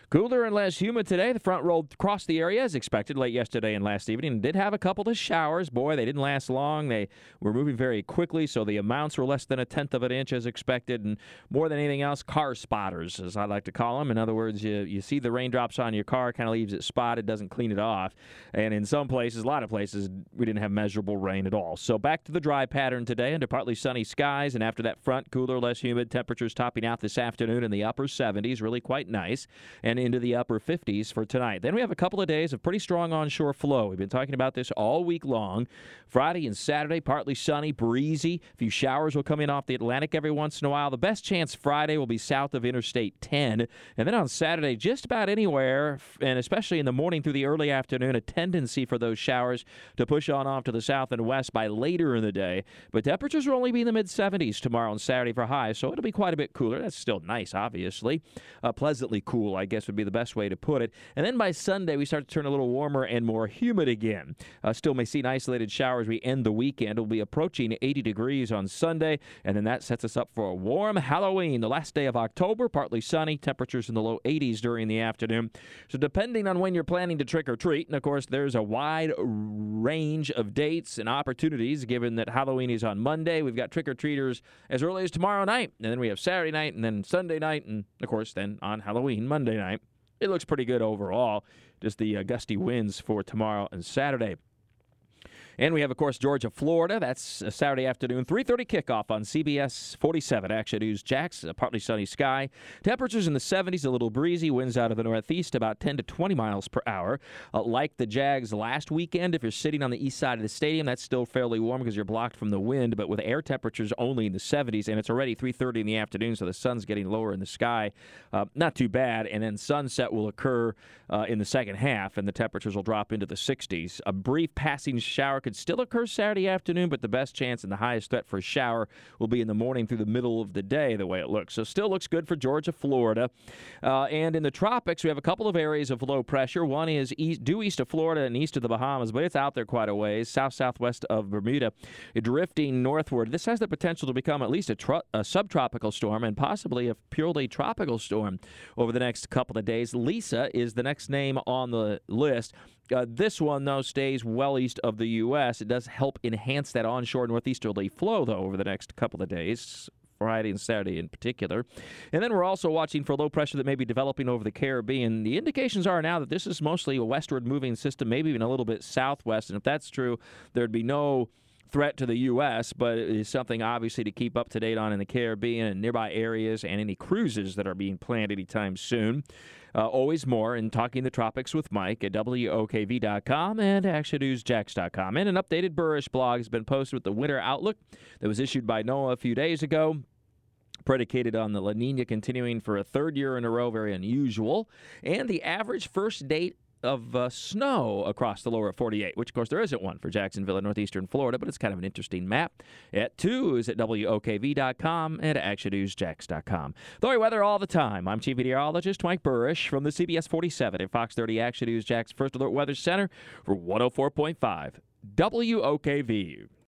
Cooler and less humid today. The front rolled across the area as expected late yesterday and last evening. And did have a couple of showers. Boy, they didn't last long. They were moving very quickly, so the amounts were less than 1/10 of an inch as expected. And more than anything else, car spotters, as I like to call them. In other words, you see the raindrops on your car, kind of leaves it spotted, doesn't clean it off. And in some places, a lot of places, we didn't have measurable rain at all. So back to the dry pattern today under partly sunny skies. And after that front, cooler, less humid, temperatures topping out this afternoon in the upper 70s, really quite nice. And into the upper 50s for tonight. Then we have a couple of days of pretty strong onshore flow. We've been talking about this all week long. Friday and Saturday, partly sunny, breezy. A few showers will come in off the Atlantic every once in a while. The best chance Friday will be south of Interstate 10. And then on Saturday, just about anywhere, and especially in the morning through the early afternoon, a tendency for those showers to push on off to the south and west by later in the day. But temperatures will only be in the mid-70s tomorrow and Saturday for highs, so it'll be quite a bit cooler. That's still nice, obviously. Pleasantly cool, I guess, would be the best way to put it. And then by Sunday, we start to turn a little warmer and more humid again. Still may see isolated showers. We end the weekend. It'll be approaching 80 degrees on Sunday, and then that sets us up for a warm Halloween, the last day of October, partly sunny, temperatures in the low 80s during the afternoon. So depending on when you're planning to trick or treat, and of course, there's a wide range of dates and opportunities, given that Halloween is on Monday. We've got trick-or-treaters as early as tomorrow night, and then we have Saturday night, and then Sunday night, and of course, then on Halloween, Monday night. It looks pretty good overall, just the gusty winds for tomorrow and Saturday. And we have, of course, Georgia, Florida. That's a Saturday afternoon, 3:30 kickoff on CBS 47. Action News Jax, a partly sunny sky. Temperatures in the 70s, a little breezy. Winds out of the northeast, about 10 to 20 miles per hour. Like the Jags last weekend, if you're sitting on the east side of the stadium, that's still fairly warm because you're blocked from the wind, but with air temperatures only in the 70s, and it's already 3:30 in the afternoon, so the sun's getting lower in the sky. Not too bad, and then sunset will occur in the second half, and the temperatures will drop into the 60s. A brief passing shower could still occur Saturday afternoon, but the best chance and the highest threat for a shower will be in the morning through the middle of the day, the way it looks. So still looks good for Georgia, Florida. And in the tropics, we have a couple of areas of low pressure. One is due east of Florida and east of the Bahamas, but it's out there quite a ways, south-southwest of Bermuda, drifting northward. This has the potential to become at least a subtropical storm and possibly a purely tropical storm over the next couple of days. Lisa is the next name on the list. This one, though, stays well east of the U.S. It does help enhance that onshore northeasterly flow, though, over the next couple of days, Friday and Saturday in particular. And then we're also watching for low pressure that may be developing over the Caribbean. The indications are now that this is mostly a westward-moving system, maybe even a little bit southwest. And if that's true, there'd be no threat to the U.S., but it is something obviously to keep up to date on in the Caribbean and nearby areas and any cruises that are being planned anytime soon. Always more in Talking the Tropics with Mike at WOKV.com and ActionNewsJax.com. And an updated Burrish blog has been posted with the winter outlook that was issued by NOAA a few days ago, predicated on the La Nina continuing for a third year in a row, very unusual, and the average first date of snow across the lower 48, which, of course, there isn't one for Jacksonville and northeastern Florida, but it's kind of an interesting map. At 2 is at WOKV.com and ActionNewsJax.com. The weather all the time. I'm Chief Meteorologist Mike Burrish from the CBS 47 and Fox 30 Action News Jax First Alert Weather Center for 104.5 WOKV.